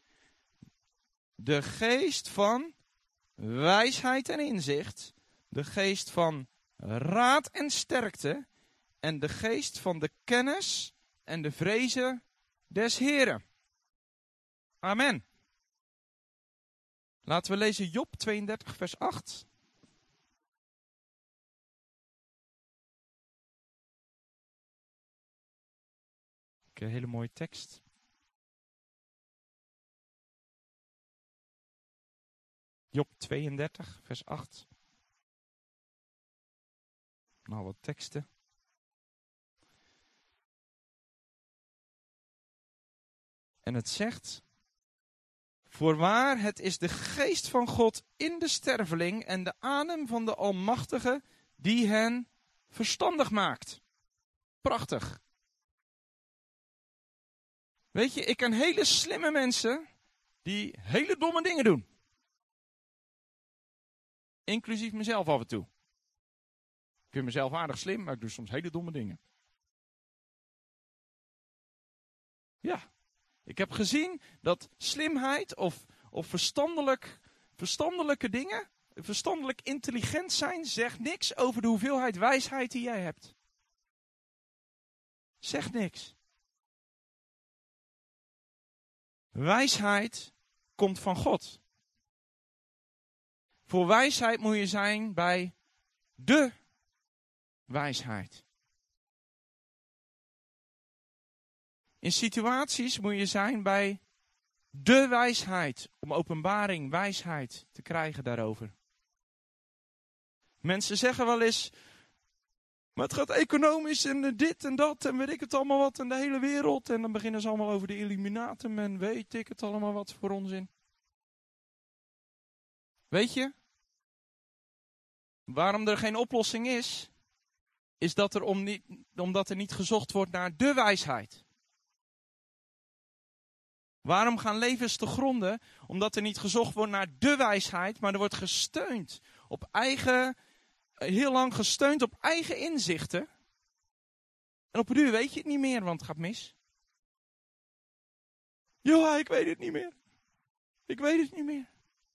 De geest van wijsheid en inzicht. De geest van raad en sterkte. En de geest van de kennis en de vrezen des Heeren. Amen. Laten we lezen Job tweeëndertig vers acht. Een hele mooie tekst. Job tweeëndertig vers acht. Nou, wat teksten. En het zegt, voorwaar, het is de geest van God in de sterveling en de adem van de Almachtige die hen verstandig maakt. Prachtig. Weet je, ik ken hele slimme mensen die hele domme dingen doen. Inclusief mezelf af en toe. Ik vind mezelf aardig slim, maar ik doe soms hele domme dingen. Ja. Ik heb gezien dat slimheid of, of verstandelijk, verstandelijke dingen, verstandelijk intelligent zijn, zegt niks over de hoeveelheid wijsheid die jij hebt. Zegt niks. Wijsheid komt van God. Voor wijsheid moet je zijn bij de wijsheid. In situaties moet je zijn bij de wijsheid, om openbaring, wijsheid te krijgen daarover. Mensen zeggen wel eens, maar het gaat economisch en dit en dat en weet ik het allemaal wat en de hele wereld. En dan beginnen ze allemaal over de Illuminatum en weet ik het allemaal wat voor onzin. Weet je, waarom er geen oplossing is, is dat er om niet, omdat er niet gezocht wordt naar de wijsheid. Waarom gaan levens te gronden? Omdat er niet gezocht wordt naar de wijsheid, maar er wordt gesteund op eigen, heel lang gesteund op eigen inzichten. En op een duur weet je het niet meer, want het gaat mis. Ja, ik weet het niet meer. Ik weet het niet meer.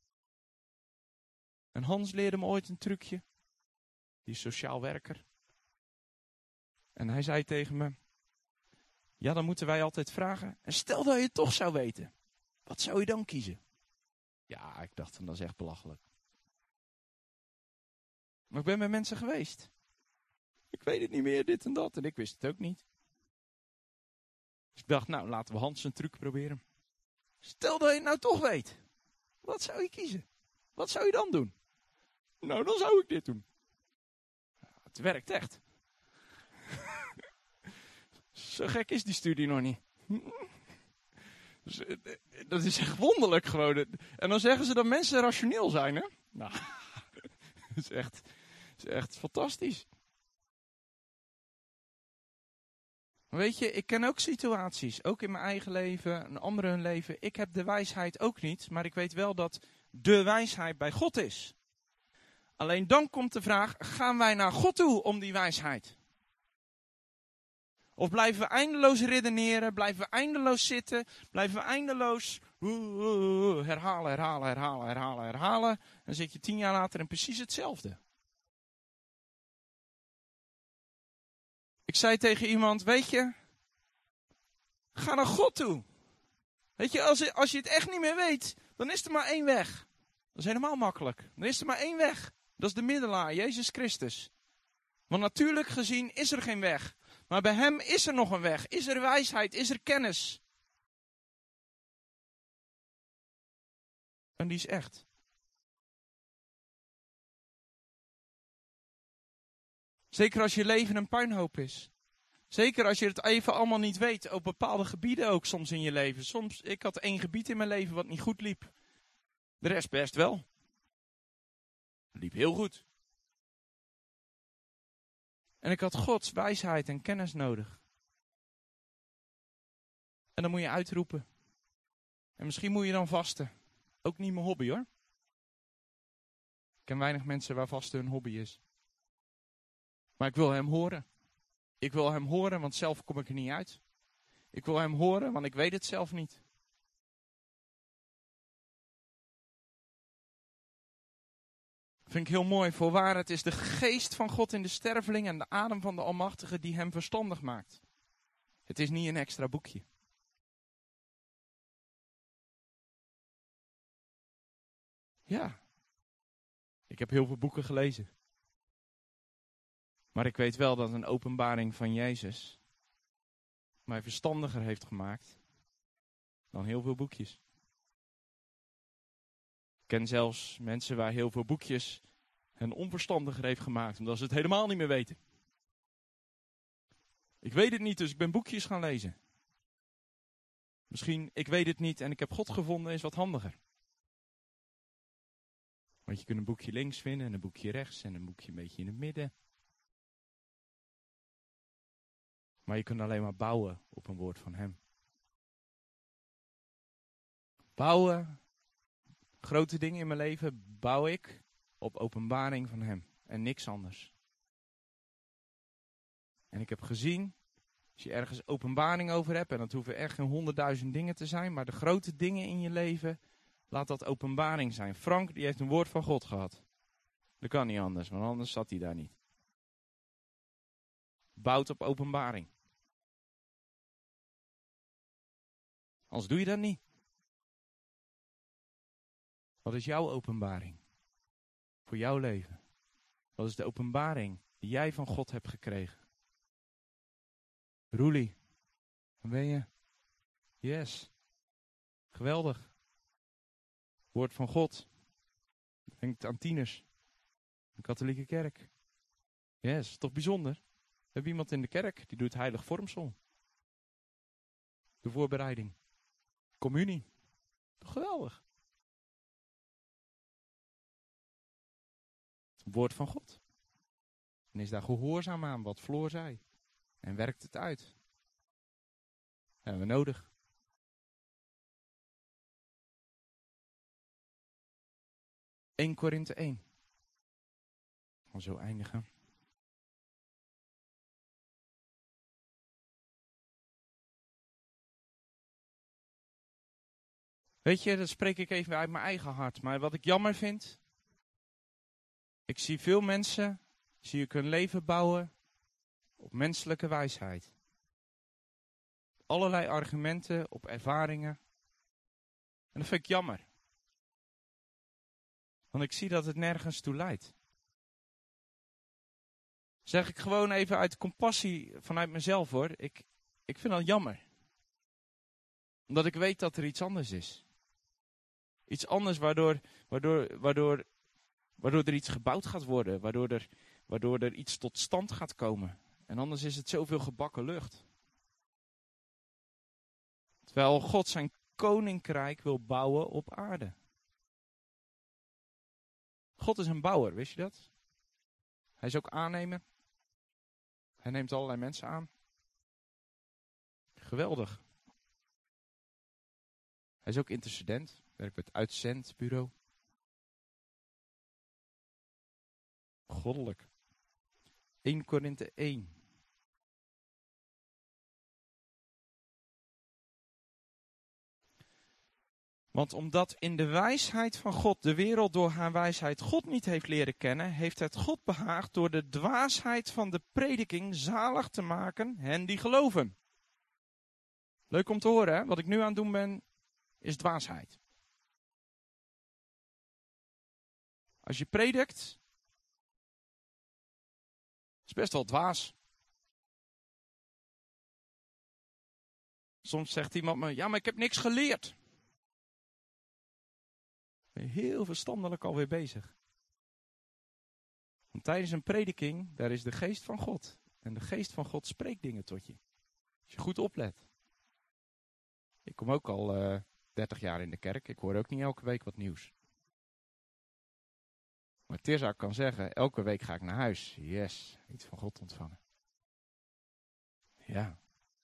En Hans leerde me ooit een trucje. Die is sociaal werker. En hij zei tegen me, ja, dan moeten wij altijd vragen. En stel dat je het toch zou weten. Wat zou je dan kiezen? Ja, ik dacht, dat is echt belachelijk. Maar ik ben bij mensen geweest. Ik weet het niet meer, dit en dat. En ik wist het ook niet. Dus ik dacht, nou, laten we Hans een truc proberen. Stel dat je het nou toch weet. Wat zou je kiezen? Wat zou je dan doen? Nou, dan zou ik dit doen. Het werkt echt. Zo gek is die studie nog niet. Dat is echt wonderlijk gewoon. En dan zeggen ze dat mensen rationeel zijn, hè? Nou, dat is echt, dat is echt fantastisch. Weet je, ik ken ook situaties, ook in mijn eigen leven, een andere hun leven. Ik heb de wijsheid ook niet, maar ik weet wel dat de wijsheid bij God is. Alleen dan komt de vraag, gaan wij naar God toe om die wijsheid? Of blijven we eindeloos redeneren, blijven we eindeloos zitten, blijven we eindeloos herhalen, herhalen, herhalen, herhalen, herhalen. Dan zit je tien jaar later in precies hetzelfde. Ik zei tegen iemand, weet je, ga naar God toe. Weet je, als je, als je het echt niet meer weet, dan is er maar één weg. Dat is helemaal makkelijk. Dan is er maar één weg. Dat is de middelaar, Jezus Christus. Want natuurlijk gezien is er geen weg. Maar bij hem is er nog een weg. Is er wijsheid, is er kennis. En die is echt. Zeker als je leven een puinhoop is. Zeker als je het even allemaal niet weet. Op bepaalde gebieden ook soms in je leven. Soms, ik had één gebied in mijn leven wat niet goed liep. De rest best wel. Liep heel goed. En ik had Gods wijsheid en kennis nodig. En dan moet je uitroepen. En misschien moet je dan vasten. Ook niet mijn hobby hoor. Ik ken weinig mensen waar vasten hun hobby is. Maar ik wil hem horen. Ik wil hem horen, want zelf kom ik er niet uit. Ik wil hem horen, want ik weet het zelf niet. Vind ik heel mooi. Voorwaar, het is de geest van God in de sterveling en de adem van de Almachtige die hem verstandig maakt. Het is niet een extra boekje. Ja. Ik heb heel veel boeken gelezen. Maar ik weet wel dat een openbaring van Jezus mij verstandiger heeft gemaakt dan heel veel boekjes. Ik ken zelfs mensen waar heel veel boekjes hen onverstandiger heeft gemaakt, omdat ze het helemaal niet meer weten. Ik weet het niet, dus ik ben boekjes gaan lezen. Misschien, ik weet het niet en ik heb God gevonden, is wat handiger. Want je kunt een boekje links vinden en een boekje rechts en een boekje een beetje in het midden. Maar je kunt alleen maar bouwen op een woord van hem. Bouwen, grote dingen in mijn leven bouw ik op openbaring van hem. En niks anders. En ik heb gezien, als je ergens openbaring over hebt, en dat hoeven echt geen honderdduizend dingen te zijn, maar de grote dingen in je leven, laat dat openbaring zijn. Frank, die heeft een woord van God gehad. Dat kan niet anders, want anders zat hij daar niet. Bouwt op openbaring. Anders doe je dat niet. Wat is jouw openbaring? Voor jouw leven. Wat is de openbaring die jij van God hebt gekregen? Roelie, waar ben je? Yes. Geweldig. Woord van God. Denk aan tieners. De katholieke kerk. Yes, toch bijzonder. We hebben iemand in de kerk die doet heilig vormsel. De voorbereiding. Communie. Toch geweldig. Het woord van God. En is daar gehoorzaam aan wat Floor zei. En werkt het uit. Dat hebben we nodig. Eerste Korinthe één. Ik zal zo eindigen. Weet je, dat spreek ik even uit mijn eigen hart. Maar wat ik jammer vind. Ik zie veel mensen, zie ik hun leven bouwen op menselijke wijsheid. Allerlei argumenten, op ervaringen. En dat vind ik jammer. Want ik zie dat het nergens toe leidt. Zeg ik gewoon even uit compassie vanuit mezelf hoor. Ik, ik vind dat jammer. Omdat ik weet dat er iets anders is. Iets anders waardoor, waardoor, waardoor, waardoor er iets gebouwd gaat worden. Waardoor er, waardoor er iets tot stand gaat komen. En anders is het zoveel gebakken lucht. Terwijl God zijn koninkrijk wil bouwen op aarde. God is een bouwer, wist je dat? Hij is ook aannemer. Hij neemt allerlei mensen aan. Geweldig. Hij is ook intercedent. Werkt bij het uitzendbureau. goddelijk. Eerste Korinthe één. Want omdat in de wijsheid van God de wereld door haar wijsheid God niet heeft leren kennen, heeft het God behaagd door de dwaasheid van de prediking zalig te maken hen die geloven. Leuk om te horen, hè? Wat ik nu aan het doen ben, is dwaasheid. Als je predikt, is best wel dwaas. Soms zegt iemand me, ja, maar ik heb niks geleerd. Ben je heel verstandelijk alweer bezig. Want tijdens een prediking, daar is de geest van God. En de geest van God spreekt dingen tot je. Als je goed oplet. Ik kom ook al uh, dertig jaar in de kerk. Ik hoor ook niet elke week wat nieuws. Maar Tirza kan zeggen, elke week ga ik naar huis. Yes, iets van God ontvangen. Ja.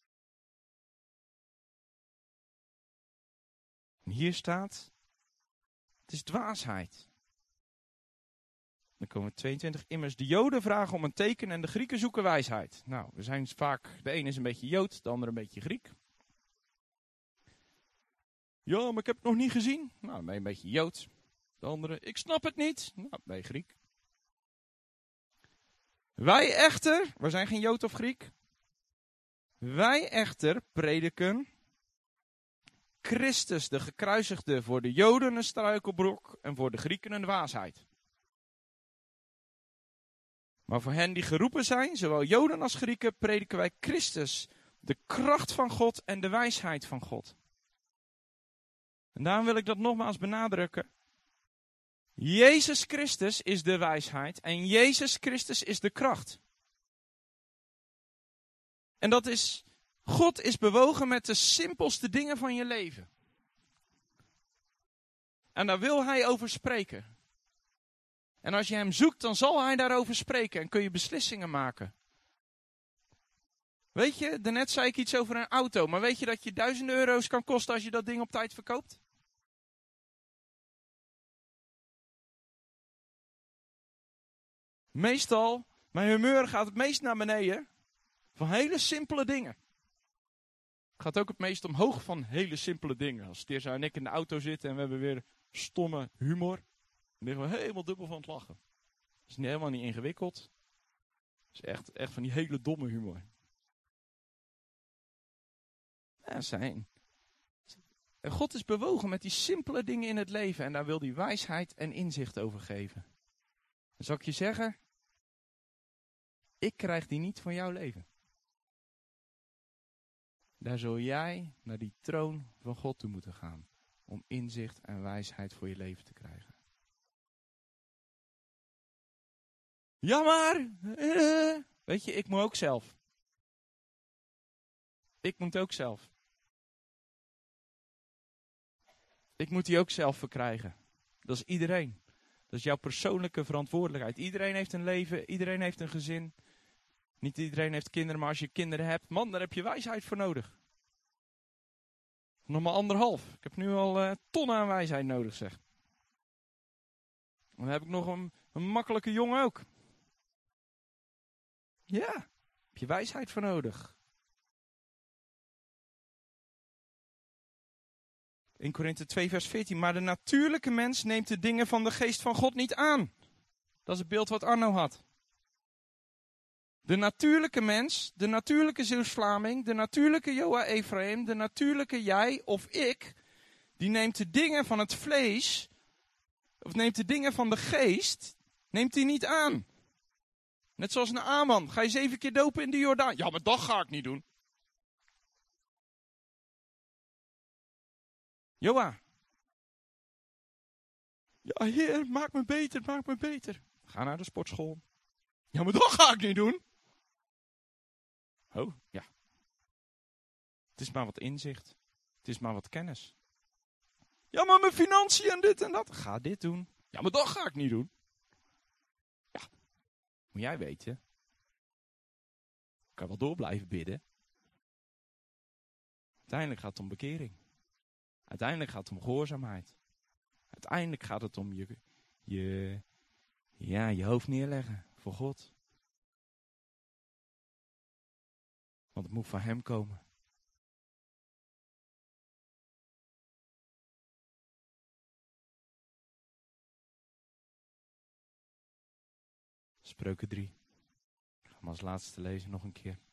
En hier staat, het is dwaasheid. Dan komen tweeëntwintig. Immers de Joden vragen om een teken en de Grieken zoeken wijsheid. Nou, we zijn vaak, de ene is een beetje Jood, de andere een beetje Griek. Ja, maar ik heb het nog niet gezien. Nou, dan ben je een beetje Jood. De andere, ik snap het niet. Nou, ben je Griek. Wij echter, we zijn geen Jood of Griek. Wij echter prediken Christus de gekruisigde, voor de Joden een struikelblok en voor de Grieken een dwaasheid. Maar voor hen die geroepen zijn, zowel Joden als Grieken, prediken wij Christus, de kracht van God en de wijsheid van God. En daarom wil ik dat nogmaals benadrukken. Jezus Christus is de wijsheid en Jezus Christus is de kracht. En dat is, God is bewogen met de simpelste dingen van je leven. En daar wil hij over spreken. En als je hem zoekt, dan zal hij daarover spreken en kun je beslissingen maken. Weet je, daarnet zei ik iets over een auto, maar weet je dat je duizenden euro's kan kosten als je dat ding op tijd verkoopt? Meestal, mijn humeur gaat het meest naar beneden van hele simpele dingen. Het gaat ook het meest omhoog van hele simpele dingen. Als Tirza en ik in de auto zitten en we hebben weer stomme humor, dan liggen we helemaal dubbel van het lachen. Dat is niet, helemaal niet ingewikkeld. Het is echt, echt van die hele domme humor. Ja, zijn. En God is bewogen met die simpele dingen in het leven en daar wil hij wijsheid en inzicht over geven. Dan zal ik je zeggen, ik krijg die niet van jouw leven. Daar zul jij naar die troon van God toe moeten gaan. Om inzicht en wijsheid voor je leven te krijgen. Ja maar, uh, weet je, ik moet ook zelf. Ik moet ook zelf. Ik moet die ook zelf verkrijgen. Dat is iedereen. Dat is jouw persoonlijke verantwoordelijkheid. Iedereen heeft een leven, iedereen heeft een gezin. Niet iedereen heeft kinderen, maar als je kinderen hebt, man, daar heb je wijsheid voor nodig. Nog maar anderhalf. Ik heb nu al uh, tonnen aan wijsheid nodig, zeg. Dan heb ik nog een, een makkelijke jongen ook. Ja, heb je wijsheid voor nodig. In Korinthe twee vers veertien. Maar de natuurlijke mens neemt de dingen van de geest van God niet aan. Dat is het beeld wat Arno had. De natuurlijke mens, de natuurlijke Zeeuws-Vlaming, de natuurlijke Joa Ephraim, de natuurlijke jij of ik, die neemt de dingen van het vlees, of neemt de dingen van de geest, neemt die niet aan. Net zoals een Aman. Ga je zeven keer dopen in de Jordaan? Ja, maar dat ga ik niet doen. Joa. Ja, heer, maak me beter, maak me beter. Ga naar de sportschool. Ja, maar dat ga ik niet doen. Oh, ja. Het is maar wat inzicht. Het is maar wat kennis. Ja, maar mijn financiën en dit en dat. Ga dit doen. Ja, maar dat ga ik niet doen. Ja, moet jij weten. Ik kan wel door blijven bidden. Uiteindelijk gaat het om bekering. Uiteindelijk gaat het om gehoorzaamheid. Uiteindelijk gaat het om je, je, ja, je hoofd neerleggen voor God. Want het moet van hem komen. Spreuken drie. Ik ga hem als laatste lezen nog een keer.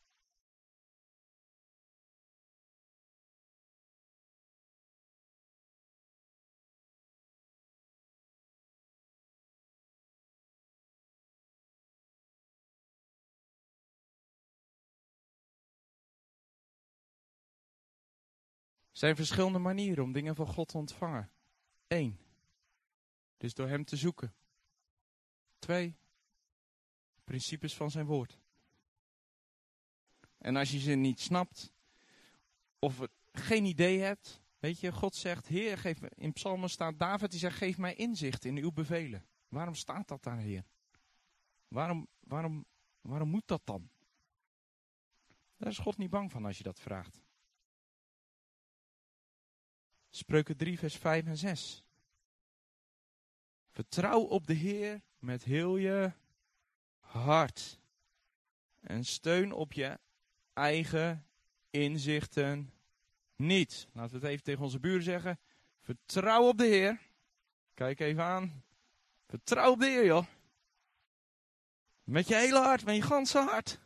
Er zijn verschillende manieren om dingen van God te ontvangen. Eén. Dus door hem te zoeken. Twee. Principes van zijn woord. En als je ze niet snapt, of geen idee hebt, weet je, God zegt, Heer, geef me, in Psalmen staat David, die zegt, geef mij inzicht in uw bevelen. Waarom staat dat daar, Heer? Waarom, waarom, waarom moet dat dan? Daar is God niet bang van als je dat vraagt. Spreuken drie, vers vijf en zes. Vertrouw op de Heer met heel je hart. En steun op je eigen inzichten niet. Laten we het even tegen onze buren zeggen. Vertrouw op de Heer. Kijk even aan. Vertrouw op de Heer, joh. Met je hele hart, met je ganse hart.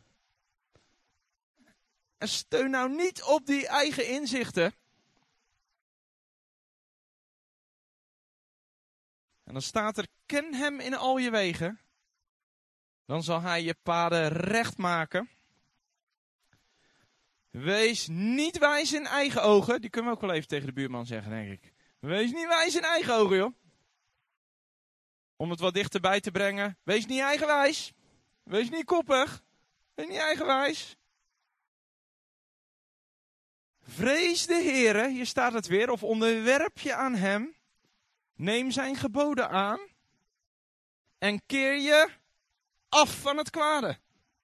En steun nou niet op die eigen inzichten. En dan staat er, ken hem in al je wegen. Dan zal hij je paden recht maken. Wees niet wijs in eigen ogen. Die kunnen we ook wel even tegen de buurman zeggen, denk ik. Wees niet wijs in eigen ogen, joh. Om het wat dichterbij te brengen. Wees niet eigenwijs. Wees niet koppig. Wees niet eigenwijs. Vrees de Heere, hier staat het weer, of onderwerp je aan hem. Neem zijn geboden aan. En keer je af van het kwade.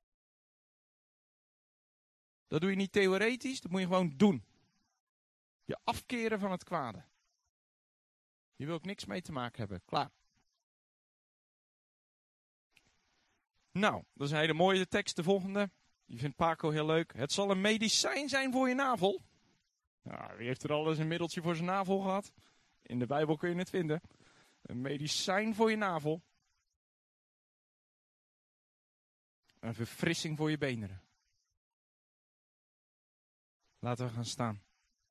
Dat doe je niet theoretisch, dat moet je gewoon doen. Je afkeren van het kwade. Hier wil ik niks mee te maken hebben. Klaar. Nou, dat is een hele mooie tekst, de volgende. Die vindt Paco heel leuk. Het zal een medicijn zijn voor je navel. Nou, wie heeft er al eens een middeltje voor zijn navel gehad? In de Bijbel kun je het vinden. Een medicijn voor je navel. Een verfrissing voor je beenderen. Laten we gaan staan.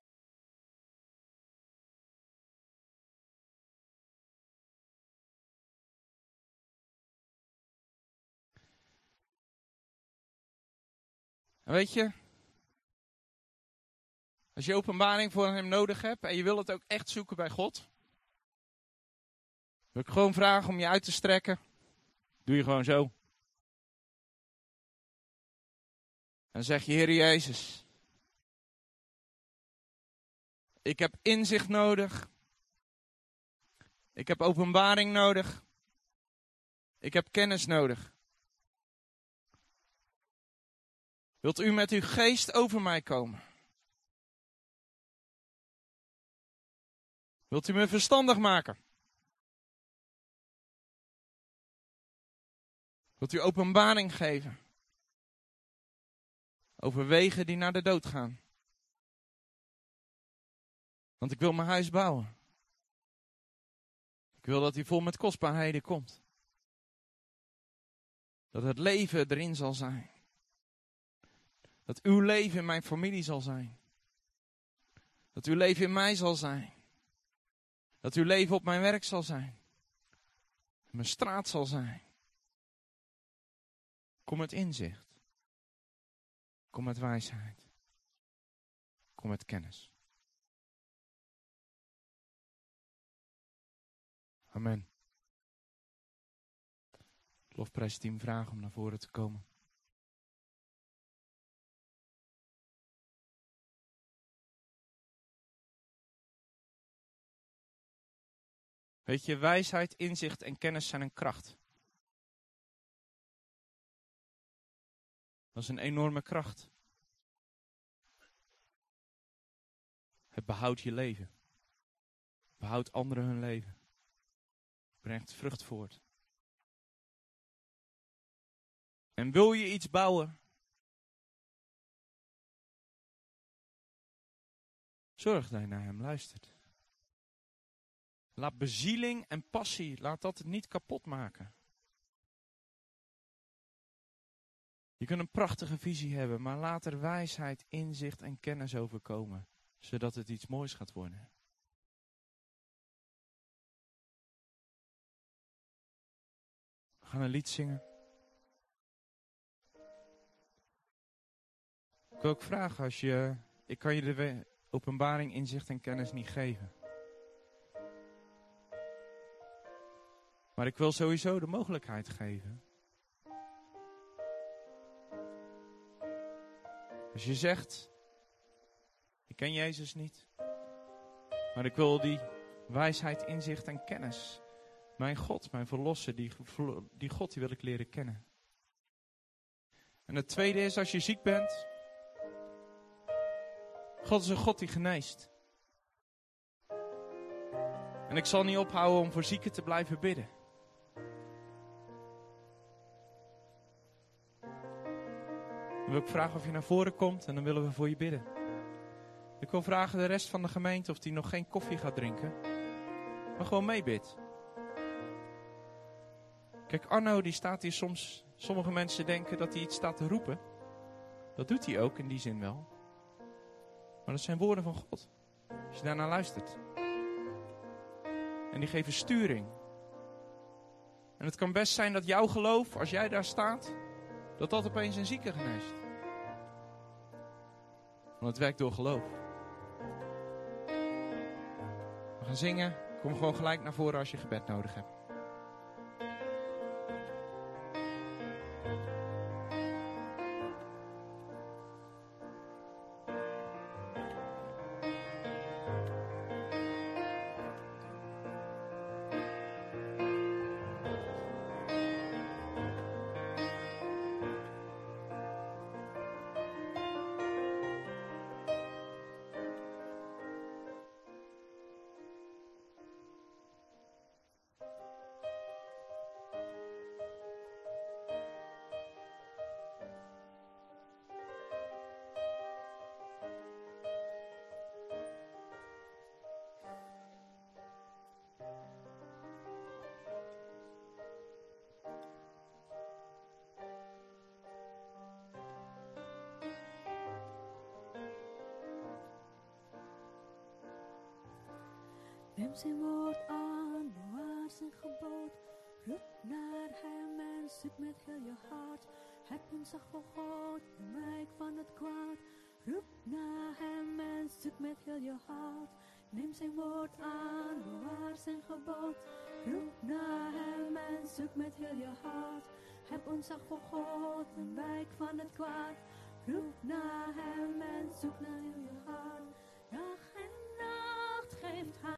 En weet je, als je openbaring voor hem nodig hebt en je wil het ook echt zoeken bij God, wil ik gewoon vragen om je uit te strekken. Doe je gewoon zo. En zeg je, Heer Jezus, ik heb inzicht nodig. Ik heb openbaring nodig. Ik heb kennis nodig. Wilt u met uw geest over mij komen? Wilt u me verstandig maken? Wilt u openbaring geven? Over wegen die naar de dood gaan. Want ik wil mijn huis bouwen. Ik wil dat hij vol met kostbaarheden komt. Dat het leven erin zal zijn. Dat uw leven in mijn familie zal zijn. Dat uw leven in mij zal zijn. Dat uw leven op mijn werk zal zijn. Mijn straat zal zijn. Kom met inzicht. Kom met wijsheid. Kom met kennis. Amen. Lofprijsteam vragen om naar voren te komen. Weet je, wijsheid, inzicht en kennis zijn een kracht. Dat is een enorme kracht. Het behoudt je leven. Behoudt anderen hun leven. Brengt vrucht voort. En wil je iets bouwen? Zorg dat je naar hem luistert. Laat bezieling en passie, laat dat het niet kapot maken. Je kunt een prachtige visie hebben, maar laat er wijsheid, inzicht en kennis overkomen, zodat het iets moois gaat worden. We gaan een lied zingen. Ik wil ook vragen, als je, ik kan je de we- openbaring, inzicht en kennis niet geven. Maar ik wil sowieso de mogelijkheid geven. Als je zegt, ik ken Jezus niet, maar ik wil die wijsheid, inzicht en kennis. Mijn God, mijn verlosser, die, die God die wil ik leren kennen. En het tweede is, als je ziek bent, God is een God die geneest. En ik zal niet ophouden om voor zieken te blijven bidden. Dan wil ik vragen of je naar voren komt en dan willen we voor je bidden. Ik wil vragen de rest van de gemeente of die nog geen koffie gaat drinken, maar gewoon meebidt. Kijk, Arno die staat hier soms, sommige mensen denken dat hij iets staat te roepen. Dat doet hij ook in die zin wel. Maar dat zijn woorden van God. Als je daarnaar luistert. En die geven sturing. En het kan best zijn dat jouw geloof, als jij daar staat, dat dat opeens een zieke geneest. Want het werkt door geloof. We gaan zingen. Kom gewoon gelijk naar voren als je gebed nodig hebt. Neem zijn woord aan, bewaar zijn gebod. Roep naar hem en zoek met heel je hart. Heb ontzag voor God en wijk van het kwaad. Roep naar hem en zoek met heel je hart. Neem zijn woord aan, bewaar zijn gebod. Roep naar hem en zoek met heel je hart. Heb ontzag voor God en wijk van het kwaad. Roep naar hem en zoek naar